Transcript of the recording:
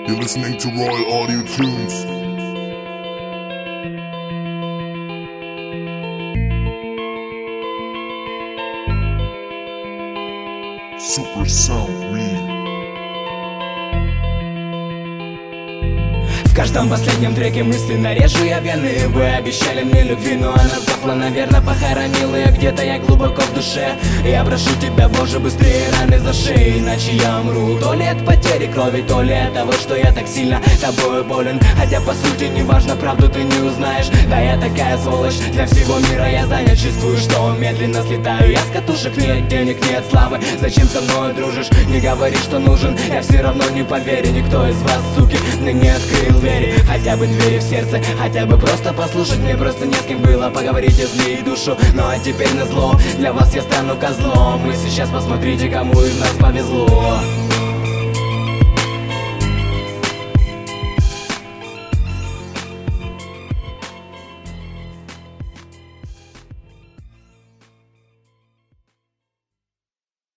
You're listening to Royal Audio Tunes. Super Sound Me. В каждом последнем треке мысленно режу я вены. Вы обещали мне любви, но она сдохла, наверное, похоронила ее где-то я глубоко в душе. Я прошу тебя, Боже, быстрее раны зашей, иначе я умру. То ли от потери крови, то ли от того, что я так сильно тобою болен. Хотя по сути неважно, правду ты не узнаешь. Да я такая сволочь, для всего мира я занят. Чувствую, что медленно слетаю я с катушек. Нет денег, нет славы, зачем со мной дружишь? Не говори, что нужен, я все равно не поверю. Никто из вас, суки, мне не открыл двери. Хотя бы двери в сердце, хотя бы просто послушать. Мне просто не с кем было поговорить, излить душу. Ну а теперь назло, для вас я стану козлом. И сейчас посмотрите, кому из нас повезло.